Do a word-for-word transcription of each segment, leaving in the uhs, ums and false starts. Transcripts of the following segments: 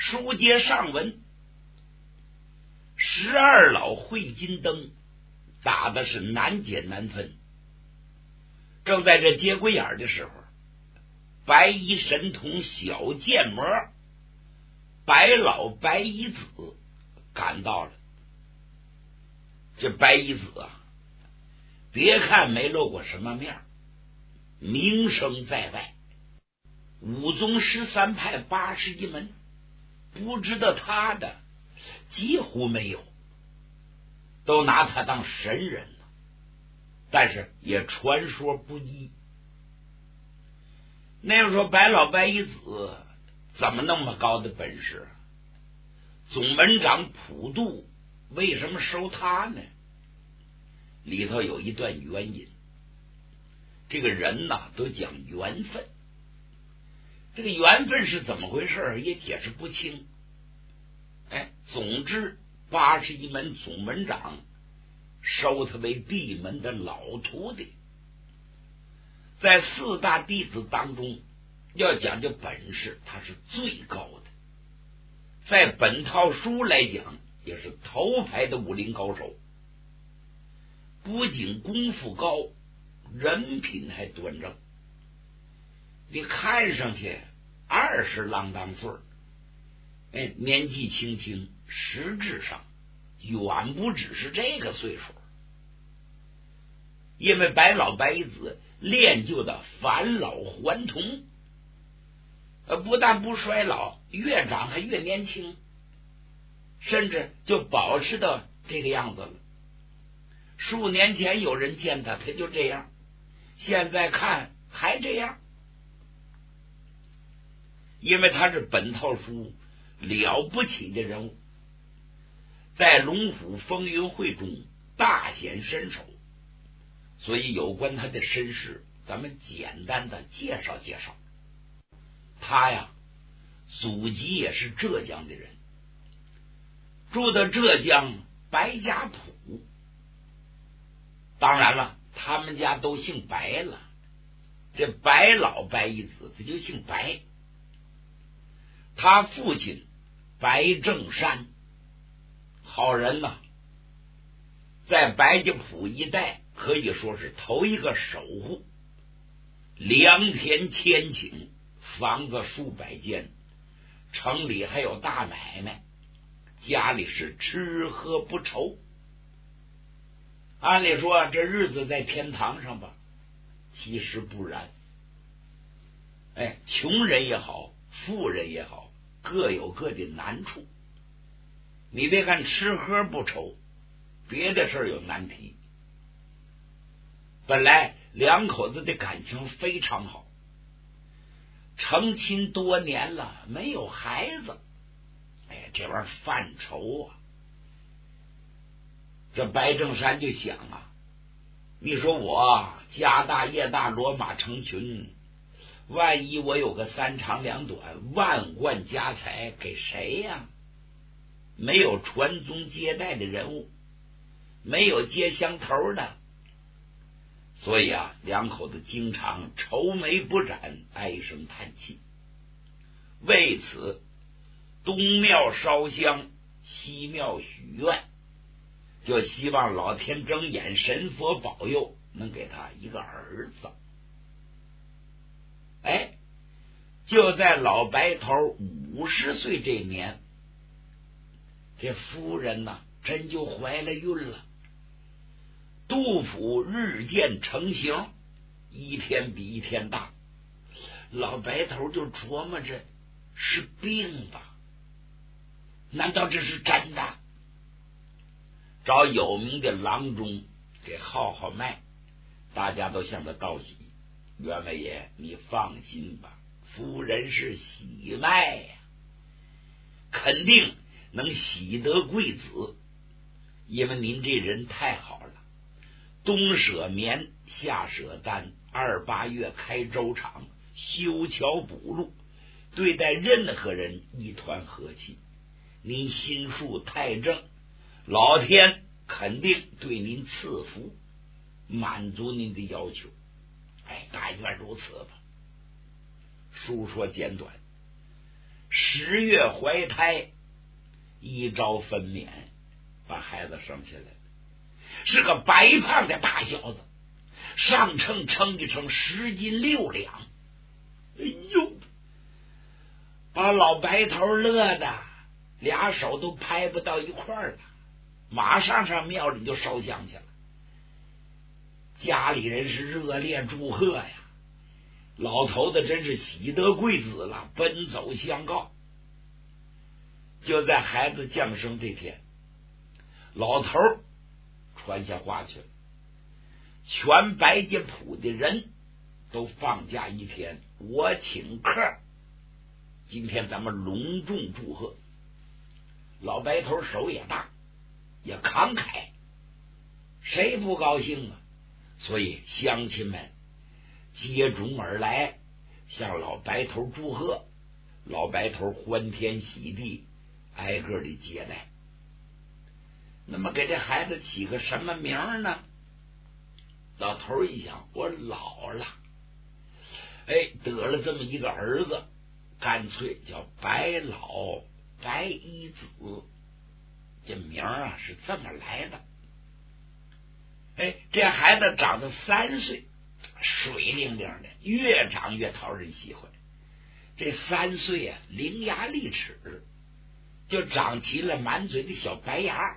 书接上文，十二老会金灯打的是难解难分。正在这节骨眼的时候，白衣神童小剑魔白老白衣子赶到了。这白衣子啊，别看没露过什么面，名声在外，武宗十三派八十一门不知道他的几乎没有，都拿他当神人了，但是也传说不一。那样说白老白衣子怎么那么高的本事？总门长普渡为什么收他呢？里头有一段原因。这个人呐都讲缘分，这个缘分是怎么回事也解释不清。哎，总之八十一门总门长收他为闭门的老徒弟。在四大弟子当中，要讲究本事，他是最高的。在本套书来讲，也是头牌的武林高手。不仅功夫高，人品还端正。你看上去二十郎当岁，哎，年纪轻轻，实质上远不只是这个岁数。因为白老白子练就的返老还童，呃，不但不衰老，越长还越年轻，甚至就保持到这个样子了。数年前有人见他，他就这样，现在看还这样。因为他是本套书了不起的人物，在龙虎风云会中大显身手，所以有关他的身世，咱们简单的介绍介绍。他呀，祖籍也是浙江的人，住的浙江白家堡。当然了，他们家都姓白了，这白老白一子他就姓白。他父亲白正山好人呐、啊，在白家堡一带可以说是头一个守护，良田千顷，房子数百间，城里还有大买卖，家里是吃喝不愁。按理说这日子在天堂上吧，其实不然。哎，穷人也好，富人也好，各有各的难处。你别看吃喝不愁，别的事有难题。本来两口子的感情非常好，成亲多年了，没有孩子，哎，这玩意儿犯愁啊。这白正山就想啊，你说我家大业大，骡马成群，万一我有个三长两短，万贯家财给谁呀？没有传宗接代的人物，没有接香头的，所以啊，两口子经常愁眉不展，唉声叹气。为此，东庙烧香，西庙许愿，就希望老天睁眼，神佛保佑，能给他一个儿子。哎，就在老白头五十岁这年，这夫人呐、啊，真就怀了孕了。杜甫日渐成形，一天比一天大。老白头就琢磨着是病吧？难道这是真的？找有名的郎中给号号脉，大家都向他道喜。员外爷，你放心吧，夫人是喜脉呀、啊，肯定能喜得贵子，因为您这人太好了，冬舍棉，夏舍单，二八月开粥厂，修桥补路，对待任何人一团和气。您心术太正，老天肯定对您赐福，满足您的要求。哎，但愿如此吧。书说简短， 十月怀胎，一朝分娩，把孩子生下来了，是个白胖的大小子，上称称一称十斤六两。哎呦，把老白头乐的俩手都拍不到一块儿了，马上上庙里就烧香去了。家里人是热烈祝贺呀，老头子真是喜得贵子了，奔走相告。就在孩子降生这天，老头传下话去了，全白家铺的人都放假一天，我请客，今天咱们隆重祝贺。老白头手也大，也慷慨，谁不高兴啊？所以乡亲们接踵而来，向老白头祝贺。老白头欢天喜地，挨个的接待。那么给这孩子起个什么名呢？老头一想，我老了，哎，得了这么一个儿子，干脆叫白老白衣子，这名啊是这么来的。哎，这孩子长到三岁，水灵灵的，越长越讨人喜欢。这三岁啊，伶牙俐齿，就长齐了满嘴的小白牙。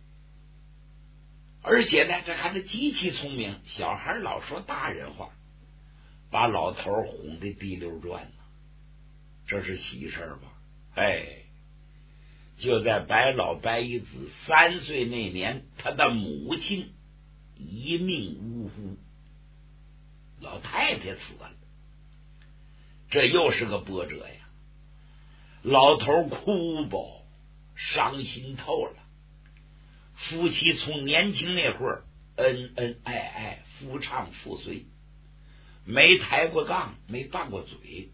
而且呢，这孩子极其聪明，小孩老说大人话，把老头哄得滴溜转呢。这是喜事吧？哎，就在白老白一子三岁那年，他的母亲一命呜呼，老太太死了，这又是个波折呀。老头哭吧，伤心透了。夫妻从年轻那会儿恩恩爱爱，夫唱妇随，没抬过杠，没拌过嘴。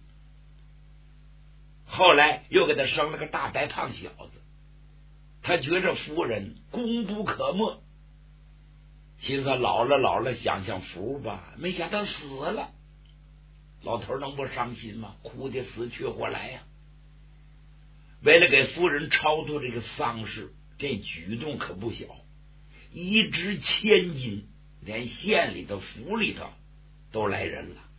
后来又给他生了个大白胖小子，他觉着夫人功不可没，心思老了老了享享福吧，没想到死了。老头能不伤心吗？哭得死去活来呀、啊！为了给夫人超度这个丧事，这举动可不小，一掷千金，连县里头府里头都来人了。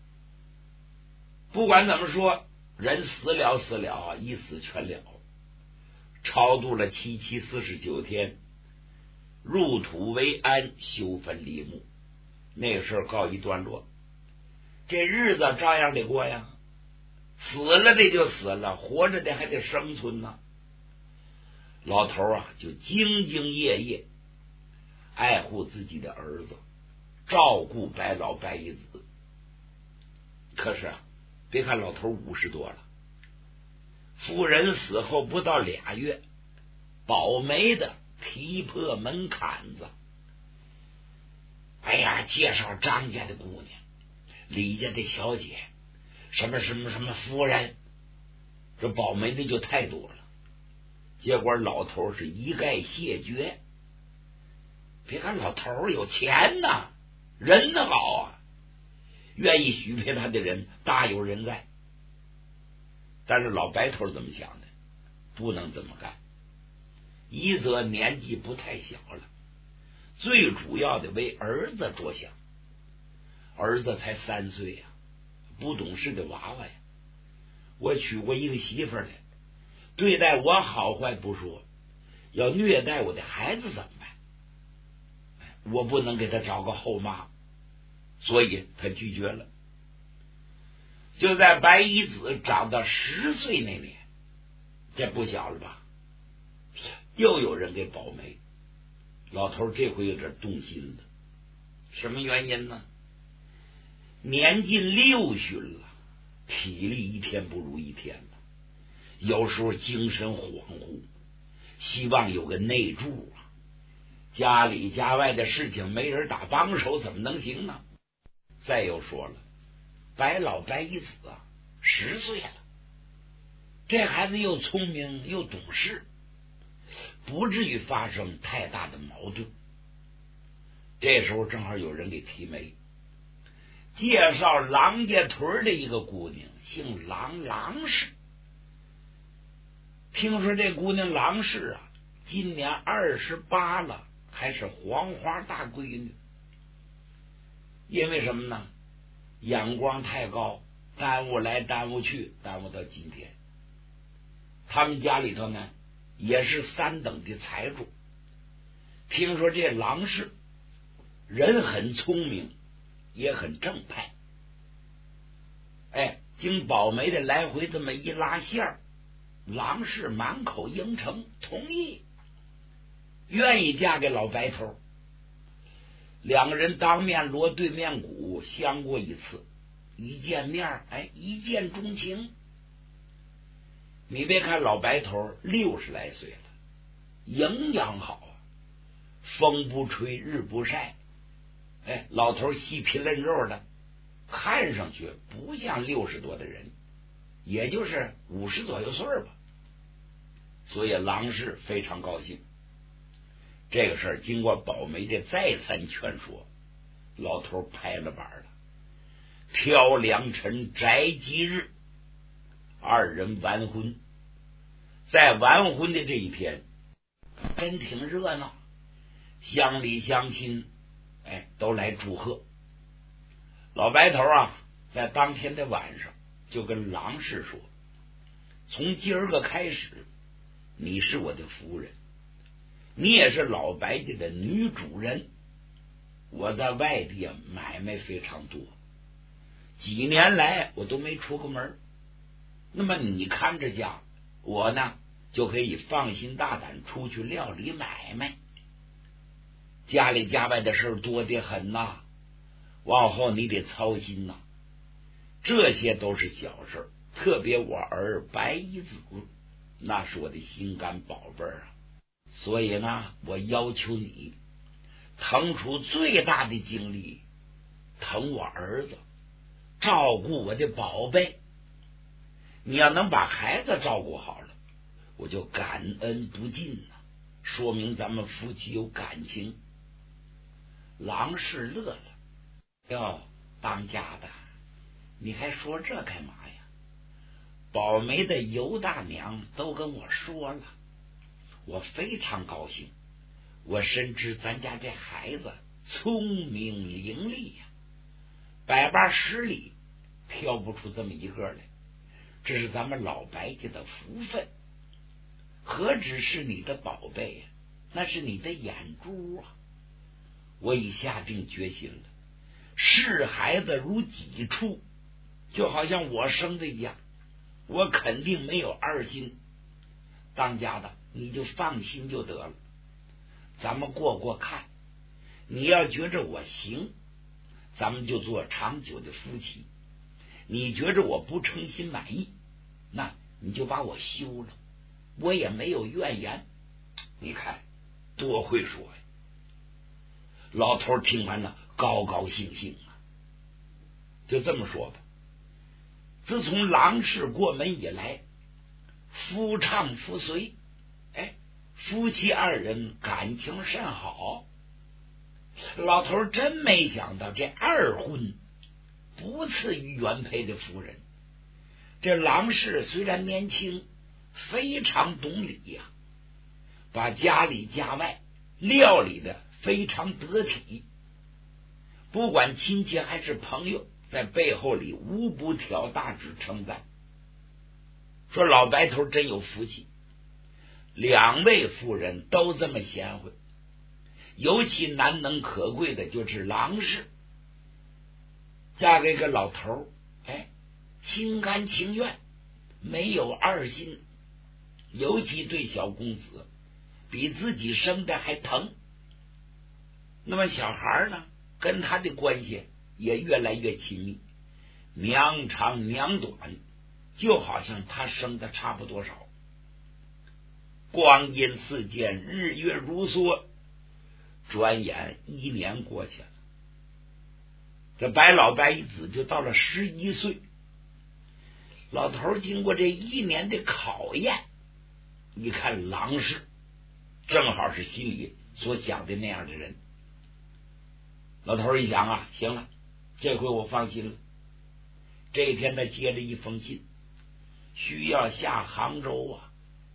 不管怎么说，人死了死了，一死全了。超度了七七四十九天，入土为安，修坟立墓，那个事儿告一段落。这日子照样得过呀，死了的就死了，活着的还得生存呢。老头啊，就兢兢业业爱护自己的儿子，照顾白老白一子。可是啊，别看老头五十多了，夫人死后不到俩月，保媒的踢破门槛子，哎呀，介绍张家的姑娘，李家的小姐，什么什么什么夫人，这保媒的就太多了。结果老头是一概谢绝。别看老头有钱呐，人好啊，愿意许配他的人大有人在。但是老白头怎么想的？不能这么干。一则年纪不太小了，最主要的为儿子着想。儿子才三岁呀、啊，不懂事的娃娃呀。我娶过一个媳妇来，对待我好坏不说，要虐待我的孩子怎么办？我不能给他找个后妈，所以他拒绝了。就在白衣子长到十岁那年，这不小了吧？又有人给保媒，老头这回有点动心了。什么原因呢？年近六旬了，体力一天不如一天了，有时候精神恍惚，希望有个内助啊。家里家外的事情没人打帮手，怎么能行呢？再又说了，白老白一子啊，十岁了，这孩子又聪明又懂事，不至于发生太大的矛盾。这时候正好有人给提媒，介绍郎家屯的一个姑娘，姓郎，郎氏， 听说这姑娘郎氏啊，今年二十八了，还是黄花大闺女。因为什么呢？眼光太高，耽误来耽误去，耽误到今天。他们家里头呢，也是三等的财主。听说这郎氏人很聪明，也很正派。哎，经宝梅的来回这么一拉线儿，郎氏满口应承，同意，愿意嫁给老白头。两个人当面锣对面鼓，相过一次，一见面，哎，一见钟情。你别看老白头六十来岁了，营养好啊，风不吹日不晒，哎，老头细皮嫩肉的，看上去不像六十多的人，也就是五十左右岁吧。所以郎氏非常高兴。这个事儿经过宝梅的再三劝说，老头拍了板了。挑良辰摘吉日，二人完婚。在完婚的这一天，真挺热闹，乡里乡亲哎都来祝贺。老白头啊，在当天的晚上就跟郎氏说，从今儿个开始，你是我的夫人，你也是老白家的女主人。我在外地啊买卖非常多，几年来我都没出过门，那么你看着家，我呢就可以放心大胆出去料理买卖。家里家外的事多得很呐，往后你得操心呐。这些都是小事，特别我儿白衣子，那是我的心肝宝贝儿啊。所以呢，我要求你腾出最大的精力疼我儿子，照顾我的宝贝。你要能把孩子照顾好了，我就感恩不尽呐，说明咱们夫妻有感情。郎氏乐了，哟，当家的，你还说这干嘛呀？宝梅的尤大娘都跟我说了，我非常高兴。我深知咱家这孩子聪明伶俐呀，百八十里挑不出这么一个来，这是咱们老白家的福分。何止是你的宝贝呀，那是你的眼珠啊！我已下定决心了，视孩子如己出，就好像我生的一样，我肯定没有二心。当家的，你就放心就得了。咱们过过看，你要觉着我行，咱们就做长久的夫妻。你觉着我不称心满意，那你就把我休了，我也没有怨言。你看多会说呀！老头听完了高高兴兴啊。就这么说吧，自从郎氏过门以来，夫唱妇随，哎，夫妻二人感情甚好。老头真没想到，这二婚不次于原配的夫人。这郎氏虽然年轻，非常懂礼呀、啊，把家里家外料理的非常得体，不管亲戚还是朋友，在背后里无不挑大指称赞，说老白头真有福气。两位夫人都这么贤惠，尤其难能可贵的就是郎氏，嫁给个老头，哎，心甘情愿，没有二心，尤其对小公子比自己生的还疼。那么小孩呢，跟他的关系也越来越亲密，娘长娘短，就好像他生的差不多少。光阴似箭，日月如梭，转眼一年过去了。这白老白一子就到了十一岁。老头经过这一年的考验，你看郎氏正好是心里所想的那样的人。老头一想啊，行了，这回我放心了。这一天他接着一封信，需要下杭州啊，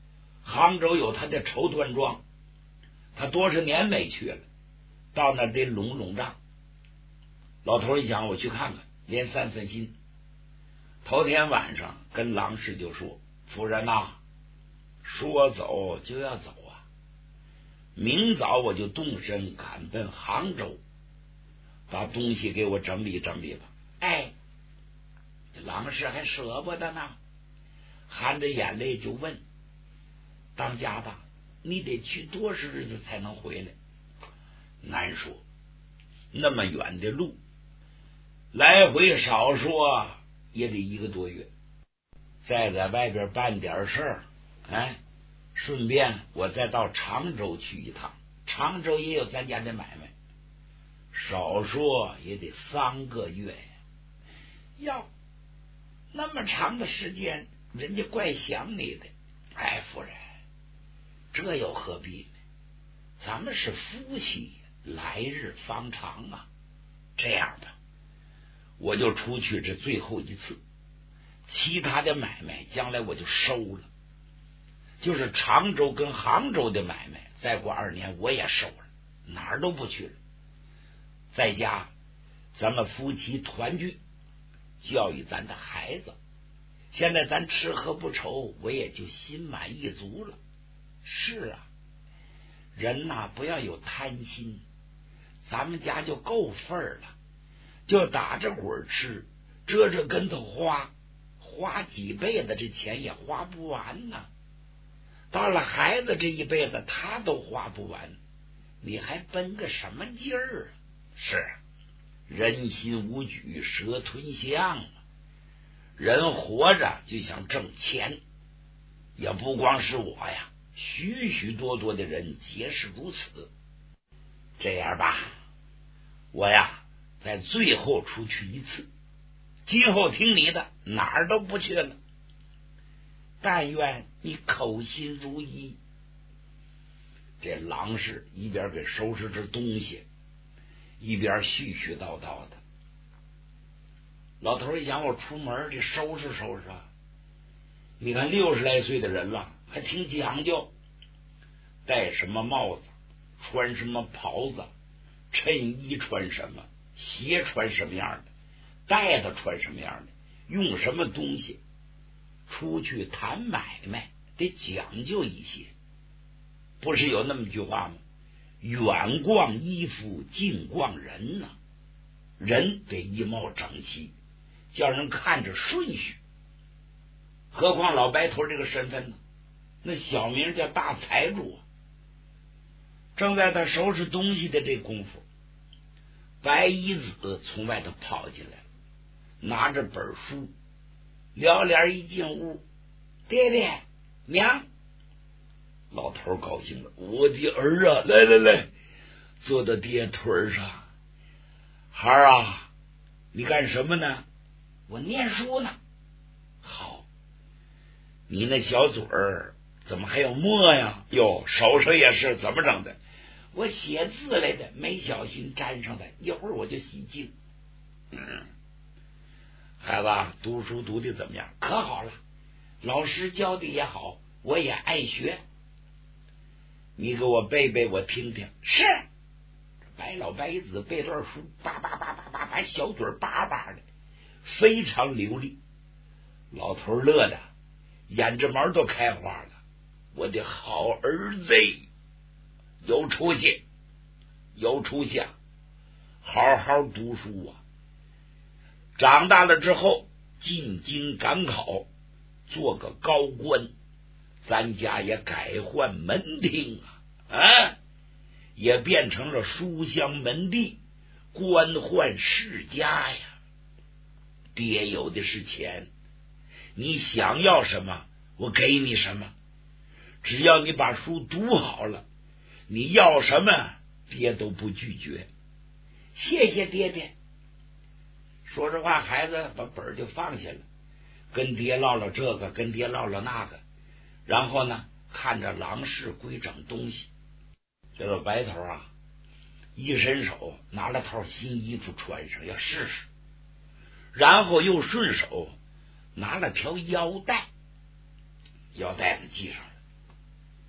杭州有他的绸缎庄，他多少年没去了，到那得拢拢账。老头一想，我去看看，连三分心。头天晚上跟郎氏就说：“夫人呐、啊，说走就要走啊，明早我就动身赶奔杭州，把东西给我整理整理吧。”哎，郎氏还舍不得呢，含着眼泪就问：“当家的，你得去多少日子才能回来？”难说，那么远的路，来回少说也得一个多月。再在外边办点事儿，哎，顺便我再到常州去一趟，常州也有咱家的买卖，少说也得三个月呀。哟，那么长的时间，人家怪想你的。哎，夫人，这又何必呢？咱们是夫妻，来日方长啊。这样吧，我就出去这最后一次，其他的买卖将来我就收了，就是常州跟杭州的买卖，再过二年我也收了，哪儿都不去了。在家咱们夫妻团聚，教育咱的孩子，现在咱吃喝不愁，我也就心满意足了。是啊，人呐、啊、不要有贪心，咱们家就够份儿了，就打着滚吃，折着跟头花，花几辈子这钱也花不完呢。到了孩子这一辈子他都花不完，你还奔个什么劲儿啊？是人心无举，蛇吞象，人活着就想挣钱，也不光是我呀，许许多多的人皆是如此。这样吧，我呀在最后出去一次，今后听你的，哪儿都不去了，但愿你口心如一。这郎氏一边给收拾着东西，一边絮絮叨叨的。老头一想，我出门得收拾收拾啊！你看六十来岁的人了，还挺讲究，戴什么帽子，穿什么袍子，衬衣穿什么，鞋穿什么样的，袋子穿什么样的，用什么东西，出去谈买卖得讲究一些。不是有那么句话吗？远逛衣服，近逛人呢、啊。人得衣帽整齐，叫人看着顺序。何况老白头这个身份呢？那小名叫大财主啊。正在他收拾东西的这功夫，白衣子从外头跑进来，拿着本书，撩脸一进屋：“爹爹娘。”老头高兴了：“我的儿啊，来来来，坐到爹腿上。孩儿啊，你干什么呢？”“我念书呢。”“好，你那小嘴儿怎么还有墨呀？哟，手上也是，怎么整的？”“我写字来的，没小心沾上的，一会儿我就洗净。”“嗯，孩子读书读的怎么样？”“可好了，老师教的也好，我也爱学。”“你给我背背我听听。”“是。”白老白子背段书，叭叭叭叭叭叭，小嘴叭叭的，非常流利。老头乐的眼睫毛都开花了。“我的好儿子，有出息，有出息啊！好好读书啊！长大了之后进京赶考，做个高官，咱家也改换门庭啊！啊！也变成了书香门第，官宦世家呀！爹有的是钱，你想要什么我给你什么，只要你把书读好了，你要什么爹都不拒绝。”“谢谢爹爹。”说实话，孩子把本儿就放下了，跟爹唠唠这个，跟爹唠唠那个，然后呢看着郎氏归整东西。这个白头啊，一伸手拿了套新衣服穿上，要试试，然后又顺手拿了条腰带，腰带子系上了，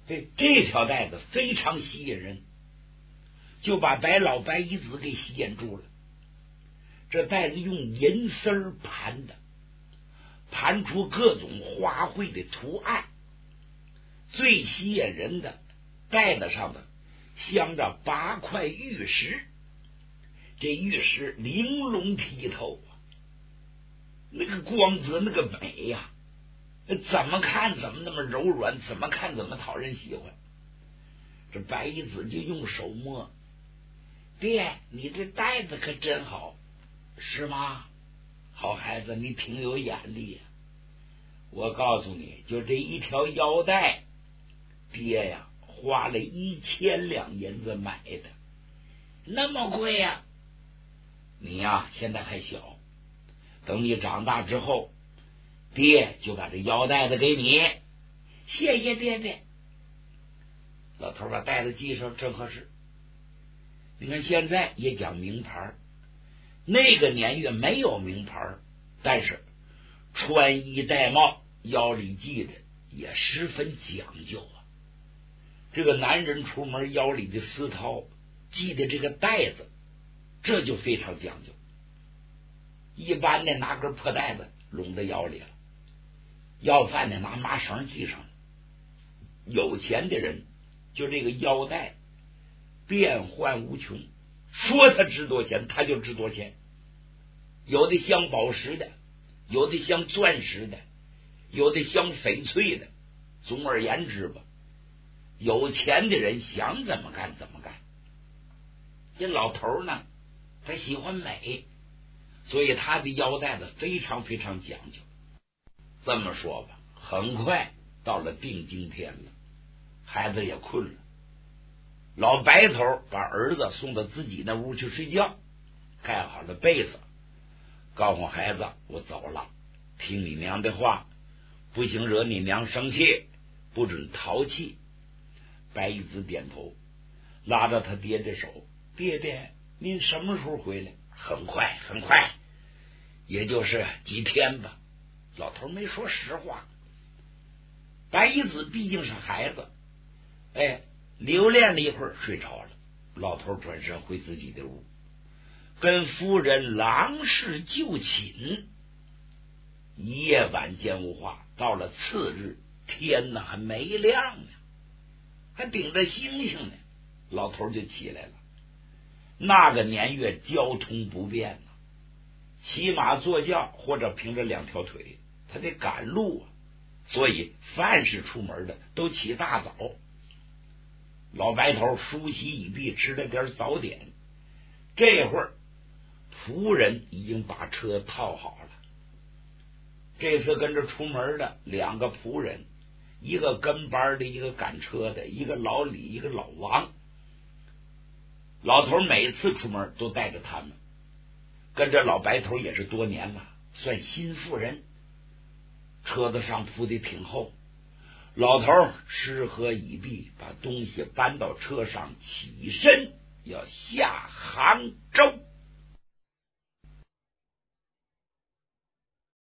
哎，这条带子非常吸引人，就把白老白一子给吸引住了。这带子用银丝盘的，盘出各种花卉的图案，最吸引人的带子上的镶着八块玉石，这玉石玲珑剔透啊，那个光泽那个美呀、啊，怎么看怎么那么柔软，怎么看怎么讨人喜欢。这白衣子就用手摸，爹，你这带子可真好。是吗？好孩子，你挺有眼力呀、啊！我告诉你，就这一条腰带，爹呀，花了一千两银子买的，那么贵呀、啊！你呀，现在还小，等你长大之后，爹就把这腰带子给你。谢谢爹爹。老头把带子系上，正合适。你看现在也讲名牌。那个年月没有名牌，但是穿衣戴帽腰里系的也十分讲究啊。这个男人出门腰里的丝绦系的这个带子，这就非常讲究。一般的拿根破带子拢在腰里了，要饭的拿麻绳系上了。有钱的人就这个腰带变幻无穷，说它值多钱它就值多钱，有的镶宝石的，有的镶钻石的，有的镶翡翠的。总而言之吧，有钱的人想怎么干怎么干。这老头呢，他喜欢美，所以他的腰带子非常非常讲究。这么说吧，很快到了定经天了，孩子也困了。老白头把儿子送到自己那屋去睡觉，盖好了被子，告诉孩子，我走了，听你娘的话，不行惹你娘生气，不准淘气。白衣子点头，拉着他爹的手，爹爹，您什么时候回来？很快很快，也就是几天吧。老头没说实话。白衣子毕竟是孩子，哎，留恋了一会儿睡着了。老头转身回自己的屋，跟夫人郎氏就寝。夜晚间无话，到了次日，天哪还没亮呢，还顶着星星呢，老头就起来了。那个年月交通不便呢，骑马坐轿或者凭着两条腿，他得赶路啊，所以凡是出门的都起大早。老白头梳洗已毕，吃了点早点。这会儿仆人已经把车套好了。这次跟着出门的两个仆人，一个跟班的，一个赶车的，一个老李，一个老王。老头每次出门都带着他们，跟着老白头也是多年了，算新妇人。车子上铺的挺厚，老头吃喝已毕，把东西搬到车上，起身要下杭州。